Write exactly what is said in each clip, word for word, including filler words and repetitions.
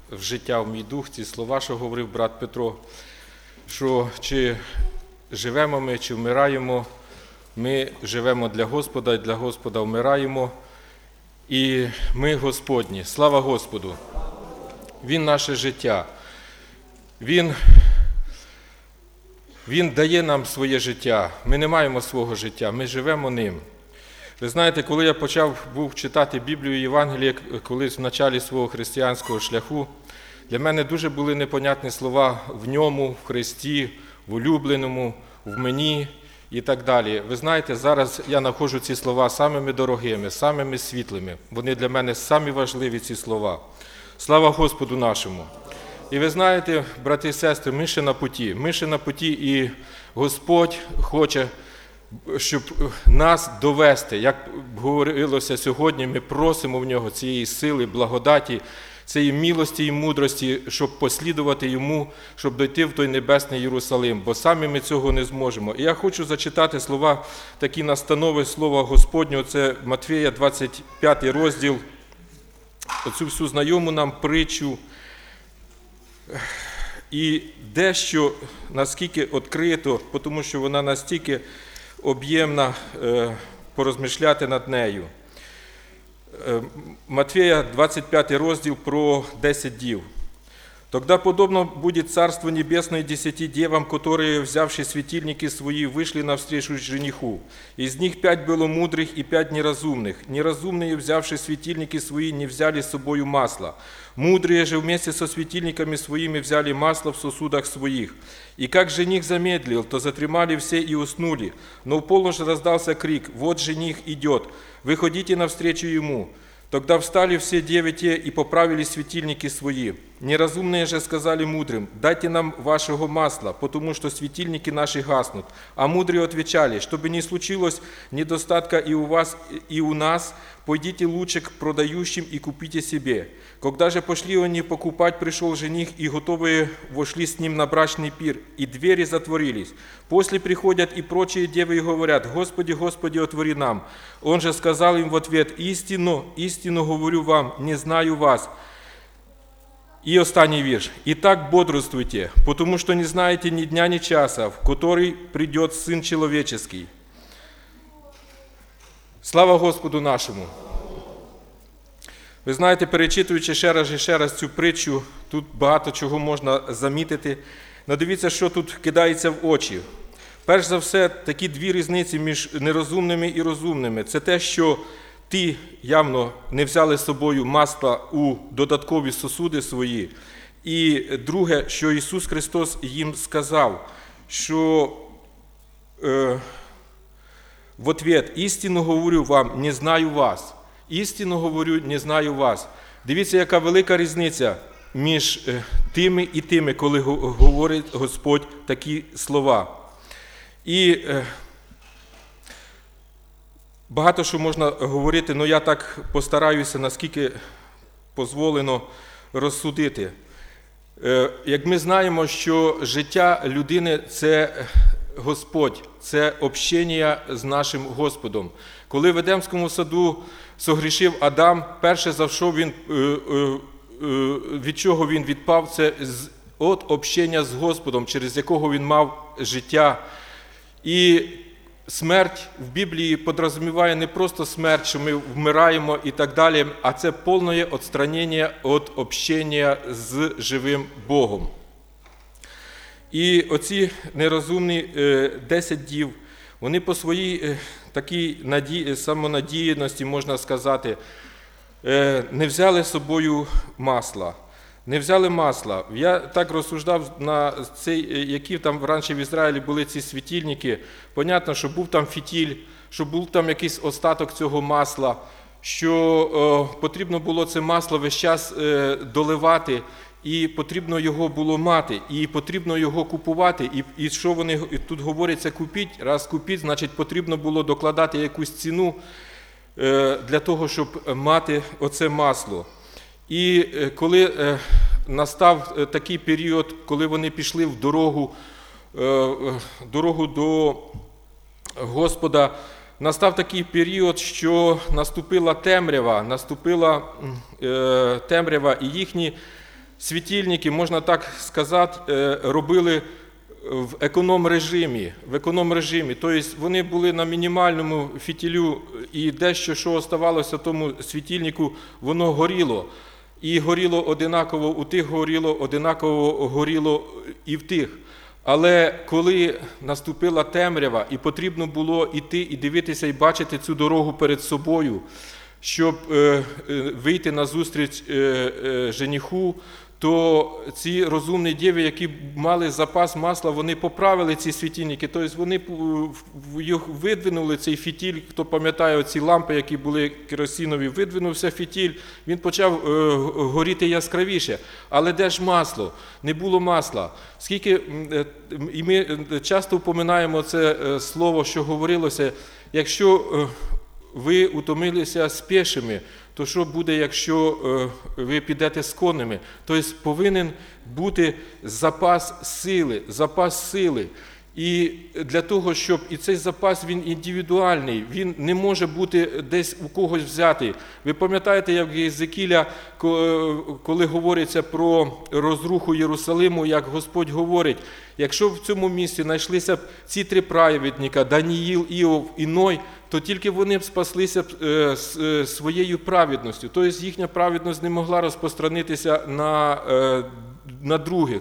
в життя, в мій дух, ці слова, що говорив брат Петро, що чи живемо ми, чи вмираємо, ми живемо для Господа, і для Господа вмираємо, і ми Господні. Слава Господу! Він наше життя. Він, Він дає нам своє життя. Ми не маємо свого життя, ми живемо ним. Ви знаєте, коли я почав був читати Біблію і Євангеліє колись в началі свого християнського шляху, для мене дуже були непонятні слова в ньому, в Христі, в улюбленому, в мені і так далі. Ви знаєте, зараз я знаходжу ці слова самими дорогими, самими світлими. Вони для мене самі важливі, ці слова. Слава Господу нашому! І ви знаєте, брати і сестри, ми ще на путі. Ми ще на путі, і Господь хоче, щоб нас довести. Як говорилося сьогодні, ми просимо в Нього цієї сили, благодаті, цієї милості і мудрості, щоб послідувати Йому, щоб дойти в той небесний Єрусалим, бо самі ми цього не зможемо. І я хочу зачитати слова, такі настанови слова Господнього, це Матвія, двадцять п'ятий розділ, оцю всю знайому нам притчу. І дещо наскільки відкрито, тому що вона настільки об'ємна, порозмишляти над нею. Матвея, двадцать пятый розділ про десять дів. «Тогда подобно будет Царство Небесное десяти девам, которые, взявши светильники свои, вышли навстречу жениху. Из них пять было мудрых и пять неразумных. Неразумные, взявши светильники свои, не взяли с собою масла. Мудрые же вместе со светильниками своими взяли масло в сосудах своих. И как жених замедлил, то затремали все и уснули. Но в полночь раздался крик: «Вот жених идет, выходите навстречу ему». Тогда встали все девы те и поправили светильники свои. Неразумные же сказали мудрым: «Дайте нам вашего масла, потому что светильники наши гаснут». А мудрые отвечали: «Чтобы не случилось недостатка и у вас, и у нас, пойдите лучше к продающим и купите себе». Когда же пошли они покупать, пришел жених, и готовые вошли с ним на брачный пир, и двери затворились. После приходят и прочие девы и говорят: «Господи, Господи, отвори нам». Он же сказал им в ответ: «Истину, истину говорю вам, не знаю вас». И останній вірш. «Итак бодрствуйте, потому что не знаете ни дня, ни часа, в который придет Сын Человеческий». Слава Господу нашому! Ви знаєте, перечитуючи ще раз і ще раз цю притчу, тут багато чого можна замітити. Но дивіться, що тут кидається в очі. Перш за все, такі дві різниці між нерозумними і розумними. Це те, що ті явно не взяли з собою масла у додаткові сосуди свої. І друге, що Ісус Христос їм сказав, що е, в ответ: «Істину говорю вам, не знаю вас». Істину говорю, не знаю вас. Дивіться, яка велика різниця між тими і тими, коли говорить Господь такі слова. І багато що можна говорити, але я так постараюся, наскільки дозволено розсудити. Як ми знаємо, що життя людини – це Господь, це общення з нашим Господом. Коли в Едемському саду согрішив Адам, перше за що він, від чого він відпав, це від общення з Господом, через якого він мав життя. І смерть в Біблії підрозуміває не просто смерть, що ми вмираємо і так далі, а це повне відсторонення від общення з живим Богом. І оці нерозумні десять дів, вони по своїй такій наді... самонадіяності, можна сказати, не взяли з собою масла. Не взяли масла. Я так розсуждав, на цей, які там раніше в Ізраїлі були ці світильники. Понятно, що був там фітіль, що був там якийсь остаток цього масла, що о, потрібно було це масло весь час е, доливати, і потрібно його було мати, і потрібно його купувати. І, і що вони і тут говориться, купіть, раз купіть, значить потрібно було докладати якусь ціну е, для того, щоб мати оце масло. І е, коли е, настав такий період, коли вони пішли в дорогу, е, дорогу до Господа, настав такий період, що наступила темрява, наступила е, темрява, і їхні світильники, можна так сказати, робили в економ-режимі. В економ-режимі. Тобто вони були на мінімальному фітилю, і дещо, що оставалося в тому світильнику, воно горіло. І горіло одинаково, у тих горіло, одинаково горіло і в тих. Але коли наступила темрява, і потрібно було йти і дивитися, і бачити цю дорогу перед собою, щоб е, е, вийти на зустріч е, е, жениху, то ці розумні діви, які мали запас масла, вони поправили ці світильники, тобто вони видвинули цей фітіль, хто пам'ятає ці лампи, які були керосинові, видвинувся фітіль, він почав е, горіти яскравіше. Але де ж масло? Не було масла. Скільки, і ми часто впоминаємо це слово, що говорилося, якщо ви утомилися з пішими, то що буде, якщо ви підете з конними? Тобто повинен бути запас сили, запас сили. І для того, щоб і цей запас, він індивідуальний, він не може бути десь у когось взятий. Ви пам'ятаєте, як в Єзекіля, коли говориться про розруху Єрусалиму, як Господь говорить, якщо в цьому місці знайшлися ці три праведника, Даніїл, Іов і Ной, то тільки вони б спаслися своєю праведністю. Тобто їхня праведність не могла розпространитися на, на других.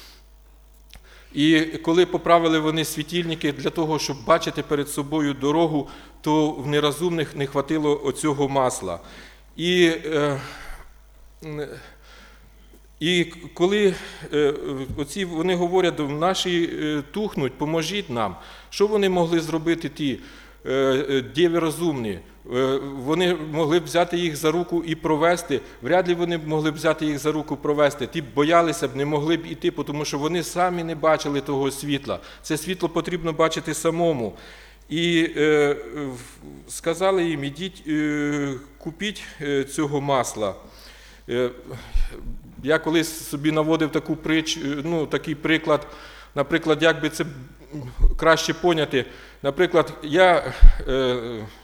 І коли поправили вони світильники для того, щоб бачити перед собою дорогу, то в нерозумних не хватило оцього масла. І, і коли оці, вони говорять, наші тухнуть, поможіть нам, що вони могли зробити ті діви розумні? Вони могли б взяти їх за руку і провести, вряд ли вони б могли б взяти їх за руку провести, ті боялися б, не могли б іти, тому що вони самі не бачили того світла. Це світло потрібно бачити самому. І е, сказали їм, ідіть, е, купіть цього масла. Е, я колись собі наводив таку притч, ну, такий приклад, наприклад, як би це краще поняти. Наприклад, я... Е,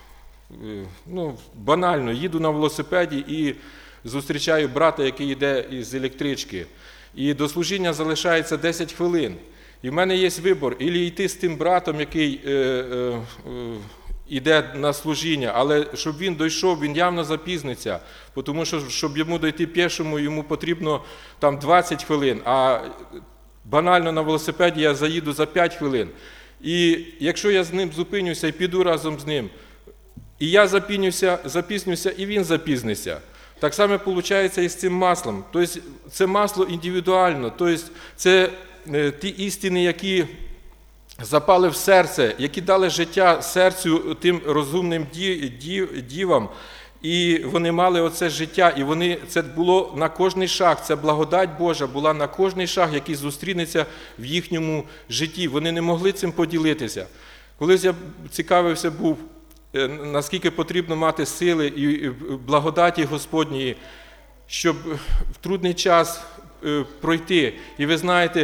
Ну, банально, їду на велосипеді і зустрічаю брата, який йде із електрички. І до служіння залишається десять хвилин. І в мене є вибір, або йти з тим братом, який е, е, йде на служіння, але щоб він дійшов, він явно запізниться, тому що, щоб йому дійти пішому, йому потрібно там двадцять хвилин, а банально на велосипеді я заїду за п'ять хвилин. І якщо я з ним зупинюся і піду разом з ним, і я запізнюся, запізнюся, і він запізниться. Так само виходить і з цим маслом. Тобто це масло індивідуально, тобто це ті істини, які запали в серце, які дали життя серцю тим розумним дівам, і вони мали оце життя, і вони, це було на кожний шаг, ця благодать Божа була на кожний шаг, який зустрінеться в їхньому житті. Вони не могли цим поділитися. Колись я цікавився був, наскільки потрібно мати сили і благодаті Господньої, щоб в трудний час пройти. І ви знаєте,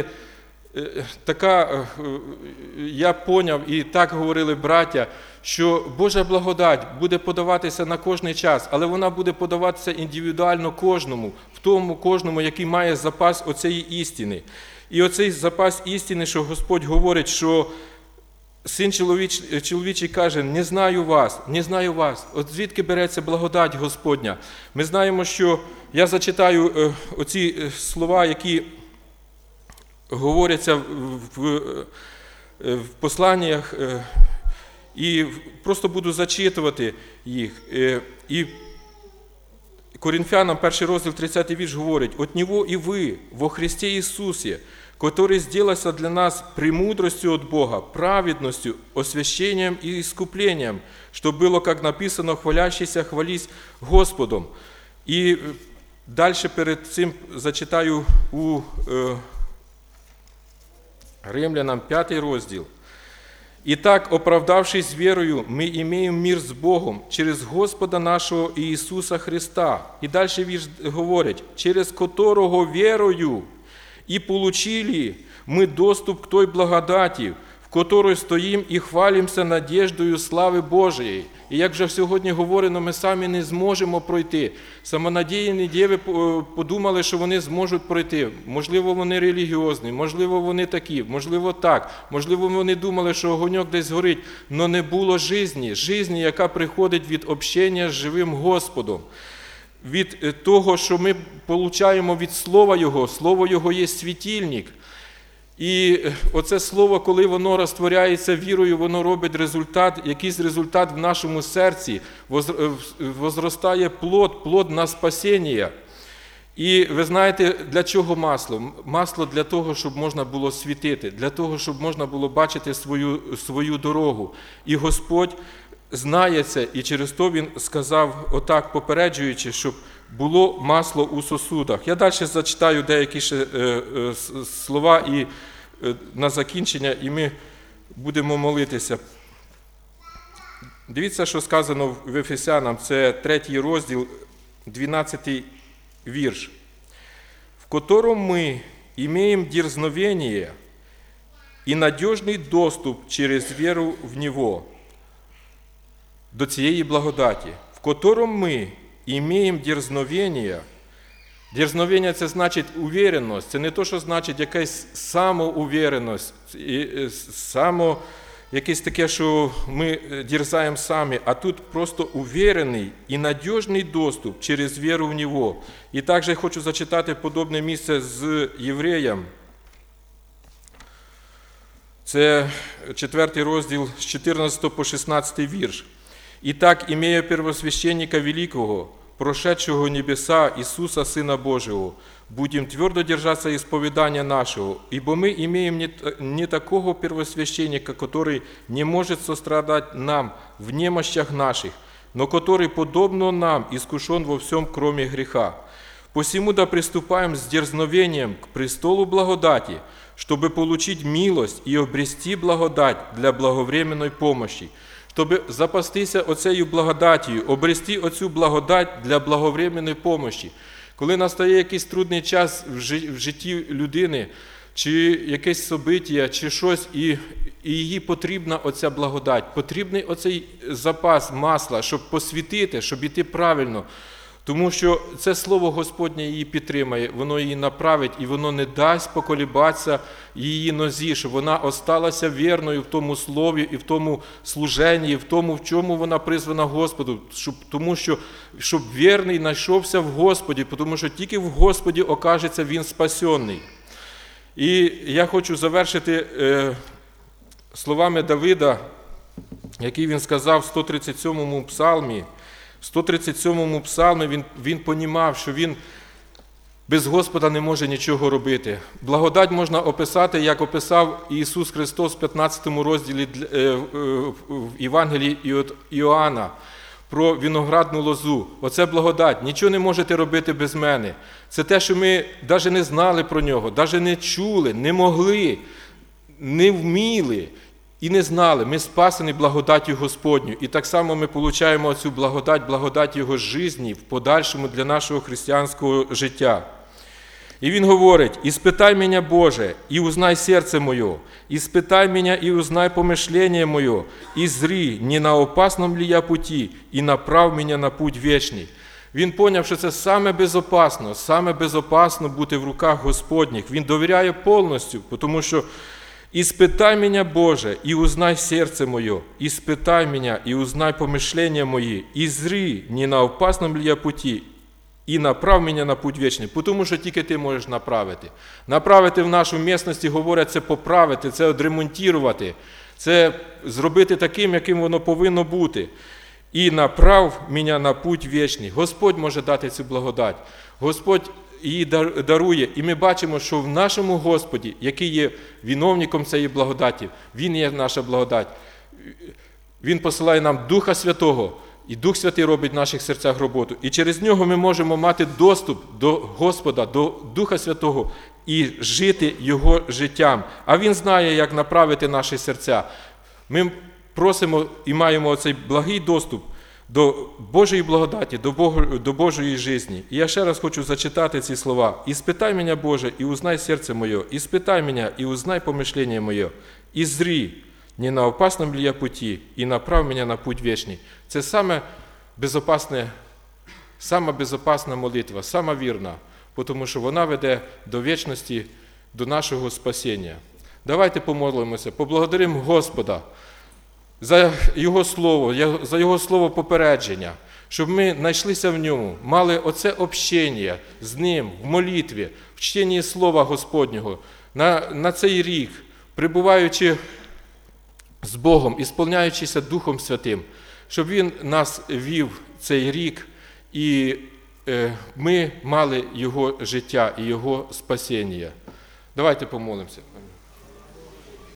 така, я поняв, і так говорили браття, що Божа благодать буде подаватися на кожний час, але вона буде подаватися індивідуально кожному, в тому кожному, який має запас оцеї істини. І оцей запас істини, що Господь говорить, що Син чоловічий, чоловічий каже, не знаю вас, не знаю вас. От звідки береться благодать Господня? Ми знаємо, що, я зачитаю оці слова, які говоряться в, в, в посланнях, і просто буду зачитувати їх. І Коринфянам, перший розділ, тридцятий вірш говорить, «От Него и вы во Христе Иисусе, который сделался для нас премудростью от Бога, праведностью, освящением и искуплением, что было, как написано, хвалящийся хвались Господом». І далі перед цим зачитаю у е, Римлянам, п'ятий розділ. «Итак, оправдавшись верою, мы имеем мир с Богом через Господа нашего Иисуса Христа». И дальше вірш говорить, «через которого верою и получили мы доступ к той благодати, в которой стоим и хвалимся надеждою славы Божией». І як вже сьогодні говорено, ми самі не зможемо пройти. Самонадіяні діви подумали, що вони зможуть пройти. Можливо, вони релігіозні, можливо, вони такі, можливо, так. Можливо, вони думали, що огоньок десь горить. Но не було жизні, жизні, яка приходить від общення з живим Господом. Від того, що ми получаємо від Слова Його. Слово Його є світильник. І оце слово, коли воно розтворяється вірою, воно робить результат, якийсь результат в нашому серці, возростає плод, плод на спасіння. І ви знаєте, для чого масло? Масло для того, щоб можна було світити, для того, щоб можна було бачити свою, свою дорогу. І Господь знає це, і через то Він сказав, отак попереджуючи, щоб було масло у сосудах. Я далі зачитаю деякі ще е, е, слова і е, на закінчення, і ми будемо молитися. Дивіться, що сказано в Ефесянам, це третій розділ, дванадцятий вірш. «В котором мы имеем дерзновение и надежный доступ через веру в Него, до цієї благодаті, в котором ми імеємо дерзновення». Дерзновення – це значить увереність, це не то, що значить якась самоувереність, само, якесь таке, що ми дерзаємо самі, а тут просто уверений і надіжний доступ через віру в Нього. І також я хочу зачитати подобне місце з Євреям. Це четвертий розділ з чотирнадцятого по шістнадцятий вірш. «Итак, имея первосвященника великого, прошедшего небеса Иисуса, Сына Божьего, будем твердо держаться исповедания нашего, ибо мы имеем не, не такого первосвященника, который не может сострадать нам в немощах наших, но который, подобно нам, искушен во всем, кроме греха. Посему да приступаем с дерзновением к престолу благодати, чтобы получить милость и обрести благодать для благовременной помощи». Щоб запастися оцею благодаттю, обрести оцю благодать для благовременної помощі. Коли настає якийсь трудний час в житті людини, чи якесь собиття, чи щось, і, і їй потрібна оця благодать, потрібний оцей запас масла, щоб посвітити, щоб іти правильно. Тому що це Слово Господнє її підтримає, воно її направить, і воно не дасть поколібатися її нозі, щоб вона осталася вірною в тому Слові і в тому служенні, і в тому, в чому вона призвана Господу. Щоб, тому що, щоб вірний знайшовся в Господі, тому що тільки в Господі окажеться він спасенний. І я хочу завершити е, словами Давида, які він сказав в сто тридцять сьомому псалмі. В сто тридцять сьомому псалмі він, він понімав, що він без Господа не може нічого робити. Благодать можна описати, як описав Ісус Христос в п'ятнадцятому розділі в Євангелії від Іоанна про виноградну лозу. Оце благодать. Нічого не можете робити без мене. Це те, що ми навіть не знали про нього, навіть не чули, не могли, не вміли. І не знали, ми спасені благодаттю Господню. І так само ми отримуємо цю благодать, благодать Його житті в подальшому для нашого християнського життя. І він говорить: «Іспитай мене, Боже, і узнай серце моє, іспитай мене і узнай помишлення моє, і зри, не на опасном ли я путі, і направ мене на путь вічний». Він поняв, що це саме безопасно, саме безопасно бути в руках Господніх. Він довіряє повністю, тому що «Іспитай мене, Боже, і узнай серце моє, іспитай мене, і узнай помишлення мої, і зри, не на опасном ли я путі, і направ мене на путь вічний». Тому що тільки ти можеш направити. Направити в нашу місцевості, говорять, це поправити, це відремонтувати, це зробити таким, яким воно повинно бути. «І направ мене на путь вічний». Господь може дати цю благодать. Господь її дарує. І ми бачимо, що в нашому Господі, який є виновником цієї благодаті, Він є наша благодать. Він посилає нам Духа Святого, і Дух Святий робить в наших серцях роботу. І через нього ми можемо мати доступ до Господа, до Духа Святого і жити Його життям. А Він знає, як направити наші серця. Ми просимо і маємо цей благий доступ до Божої благодаті, до, Бог, до Божої житті. І я ще раз хочу зачитати ці слова. «Іспитай мене, Боже, і узнай серце моє, іспитай мене, і узнай помишлення моє, і зри, не на опасном ли я пути, и направ меня на путь вечный. Це саме безопасне, сама безопасна молитва, сама вірна, тому що вона веде до вічності, до нашого спасіння. Давайте помолимося, поблагодаримо Господа за Його Слово, за Його Слово попередження, щоб ми знайшлися в ньому, мали оце общення з Ним в молитві, в чтенні Слова Господнього на, на цей рік, прибуваючи з Богом, ісполняючися Духом Святим, щоб Він нас вів цей рік, і е, ми мали Його життя і Його спасіння. Давайте помолимося.